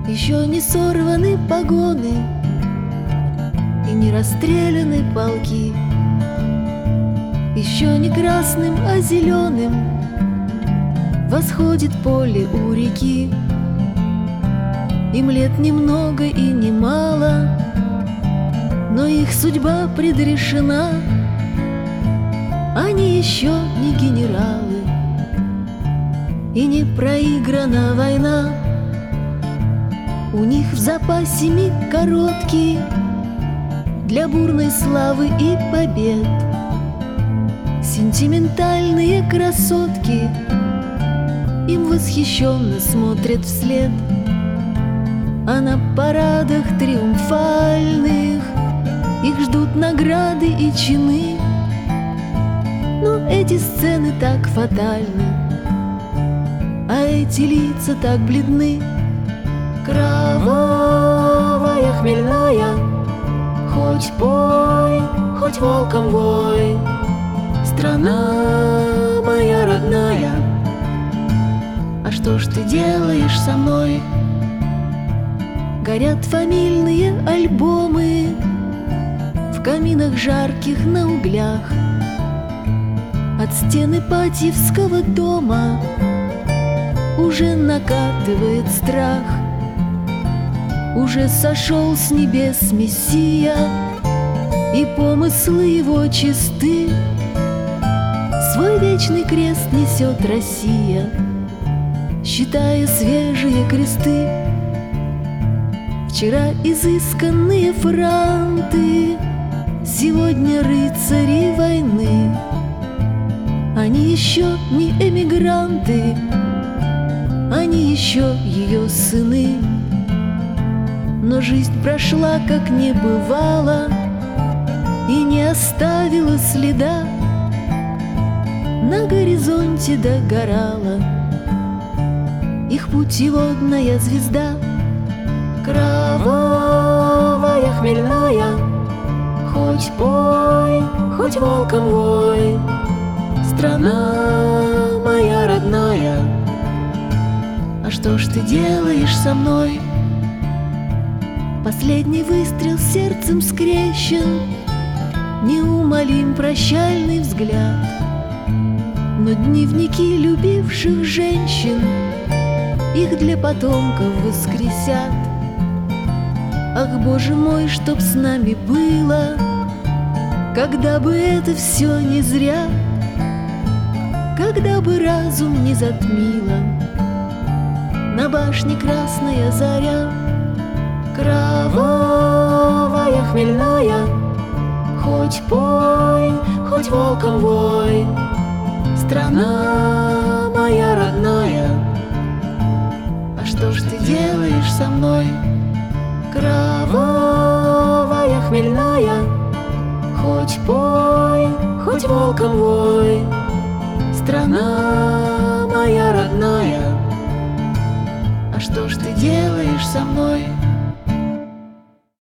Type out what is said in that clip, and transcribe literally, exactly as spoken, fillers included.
Еще не сорваны погоны и не расстреляны полки. Еще не красным, а зеленым восходит поле у реки. Им лет немного и немало, но их судьба предрешена. Они еще не генералы, и не проиграна война. У них в запасе миг короткий для бурной славы и побед. Сентиментальные красотки им восхищенно смотрят вслед. А на парадах триумфальных их ждут награды и чины. Но эти сцены так фатальны, а эти лица так бледны. Кровавая, хмельная, хоть пой, хоть волком вой, страна моя родная, а что ж ты делаешь со мной? Горят фамильные альбомы в каминах жарких на углях. От стены Ипатьевского дома уже накатывает страх. Уже сошел с небес Мессия, и помыслы его чисты. Свой вечный крест несет Россия, считая свежие кресты. Вчера изысканные франты, сегодня рыцари войны. Они еще не эмигранты, они еще ее сыны. Но жизнь прошла, как не бывало, и не оставила следа. На горизонте догорала их путеводная звезда. Кровавая, хмельная, хоть пой, хоть волком вой, страна моя родная, а что ж ты делаешь со мной? Последний выстрел сердцем скрещен, неумолим прощальный взгляд. Но дневники любивших женщин их для потомков воскресят. Ах, Боже мой, чтоб с нами было, когда бы это все не зря, когда бы разум не затмила на башне красная заря. Кровавая, хмельная, хоть пой, хоть волком вой, страна моя родная, а что ж ты делаешь со мной? Кровавая, хмельная, хоть пой, хоть волком вой, страна моя родная, а что ж ты делаешь со мной?